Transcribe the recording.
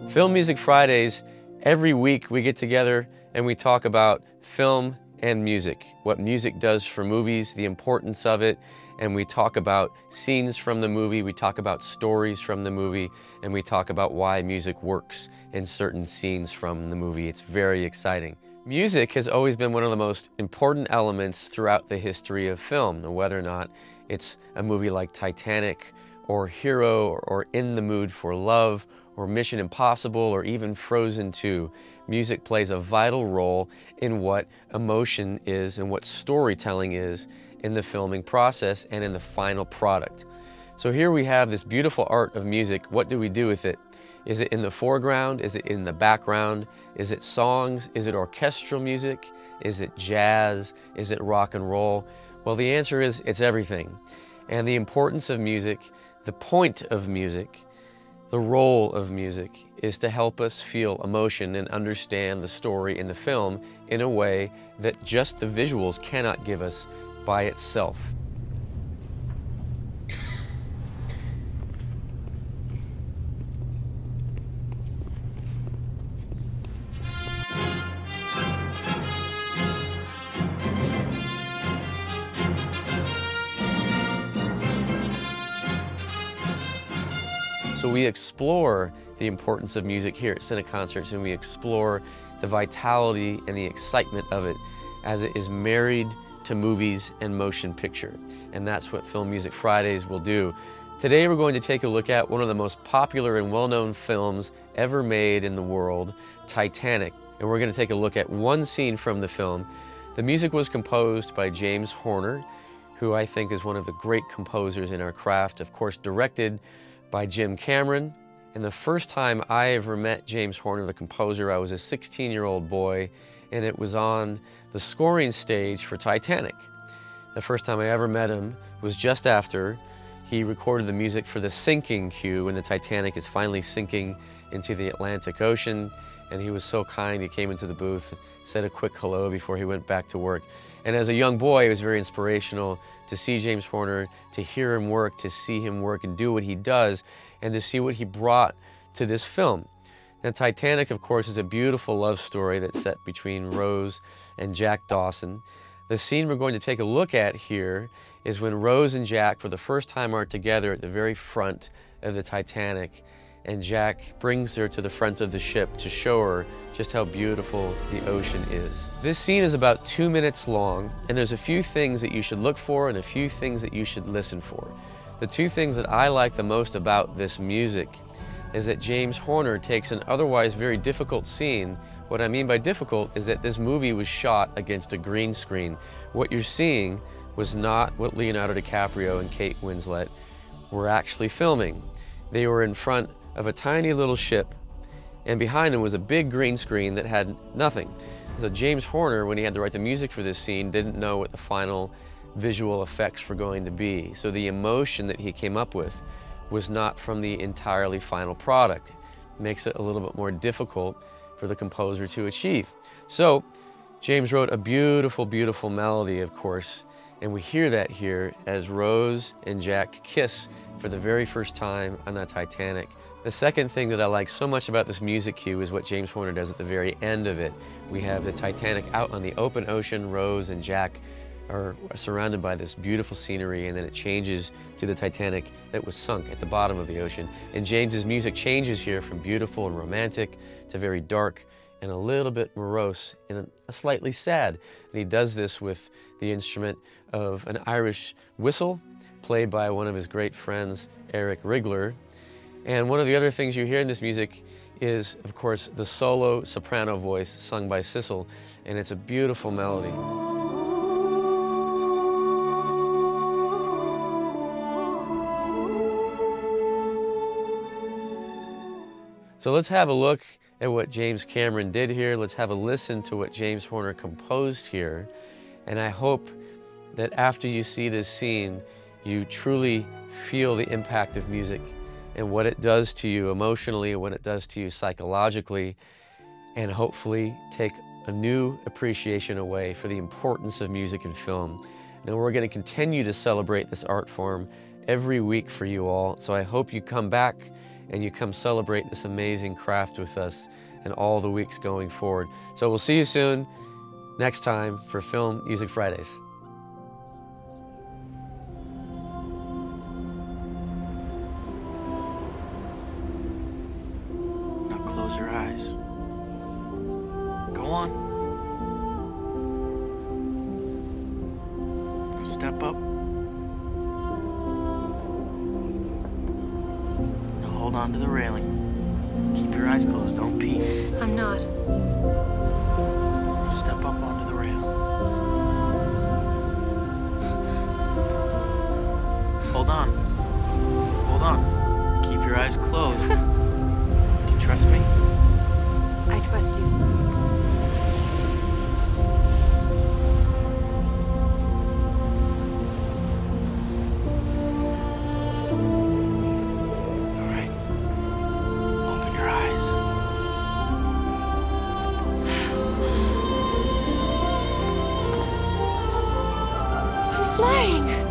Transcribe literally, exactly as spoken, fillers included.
Film Music Fridays, every week we get together and we talk about film and music, what music does for movies, the importance of it, and we talk about scenes from the movie, we talk about stories from the movie, and we talk about why music works in certain scenes from the movie. It's very exciting. Music has always been one of the most important elements throughout the history of film, and whether or not it's a movie like Titanic, or Hero, or, or In the Mood for Love, or Mission Impossible, or even Frozen two, music plays a vital role in what emotion is and what storytelling is in the filming process and in the final product. So here we have this beautiful art of music. What do we do with it? Is it in the foreground? Is it in the background? Is it songs? Is it orchestral music? Is it jazz? Is it rock and roll? Well, the answer is it's everything. And the importance of music, the point of music, the role of music is to help us feel emotion and understand the story in the film in a way that just the visuals cannot give us by itself. So we explore the importance of music here at Cineconcerts, and we explore the vitality and the excitement of it as it is married to movies and motion picture. And that's what Film Music Fridays will do. Today we're going to take a look at one of the most popular and well-known films ever made in the world, Titanic. And we're going to take a look at one scene from the film. The music was composed by James Horner, who I think is one of the great composers in our craft, of course directed by Jim Cameron. And the first time I ever met James Horner, the composer, I was a sixteen-year-old boy, and it was on the scoring stage for Titanic. The first time I ever met him was just after he recorded the music for the sinking cue when the Titanic is finally sinking into the Atlantic Ocean, and he was so kind, he came into the booth, said a quick hello before he went back to work. And as a young boy, it was very inspirational to see James Horner, to hear him work, to see him work and do what he does, and to see what he brought to this film. Now, Titanic, of course, is a beautiful love story that's set between Rose and Jack Dawson. The scene we're going to take a look at here is when Rose and Jack, for the first time, are together at the very front of the Titanic, and Jack brings her to the front of the ship to show her just how beautiful the ocean is. This scene is about two minutes long, and there's a few things that you should look for and a few things that you should listen for. The two things that I like the most about this music is that James Horner takes an otherwise very difficult scene. What I mean by difficult is that this movie was shot against a green screen. What you're seeing was not what Leonardo DiCaprio and Kate Winslet were actually filming. They were in front of a tiny little ship, and behind him was a big green screen that had nothing. So James Horner, when he had to write the music for this scene, didn't know what the final visual effects were going to be. So the emotion that he came up with was not from the entirely final product. It makes it a little bit more difficult for the composer to achieve. So James wrote a beautiful, beautiful melody, of course, and we hear that here as Rose and Jack kiss for the very first time on the Titanic. The second thing that I like so much about this music cue is what James Horner does at the very end of it. We have the Titanic out on the open ocean. Rose and Jack are surrounded by this beautiful scenery, and then it changes to the Titanic that was sunk at the bottom of the ocean. And James's music changes here from beautiful and romantic to very dark and a little bit morose and a slightly sad. And he does this with the instrument of an Irish whistle played by one of his great friends, Eric Rigler. And one of the other things you hear in this music is, of course, the solo soprano voice sung by Sissel, and it's a beautiful melody. So let's have a look at what James Cameron did here. Let's have a listen to what James Horner composed here. And I hope that after you see this scene, you truly feel the impact of music and what it does to you emotionally, and what it does to you psychologically, and hopefully take a new appreciation away for the importance of music in film. And we're going to continue to celebrate this art form every week for you all, so I hope you come back and you come celebrate this amazing craft with us and all the weeks going forward. So we'll see you soon next time for Film Music Fridays. Now close your eyes. Go on. Now step up. Now hold on to the railing. Keep your eyes closed, don't peek. I'm not. Step up onto the rail. Hold on. Hold on. Keep your eyes closed. Do you trust me? I trust you. All right. Open your eyes. I'm flying.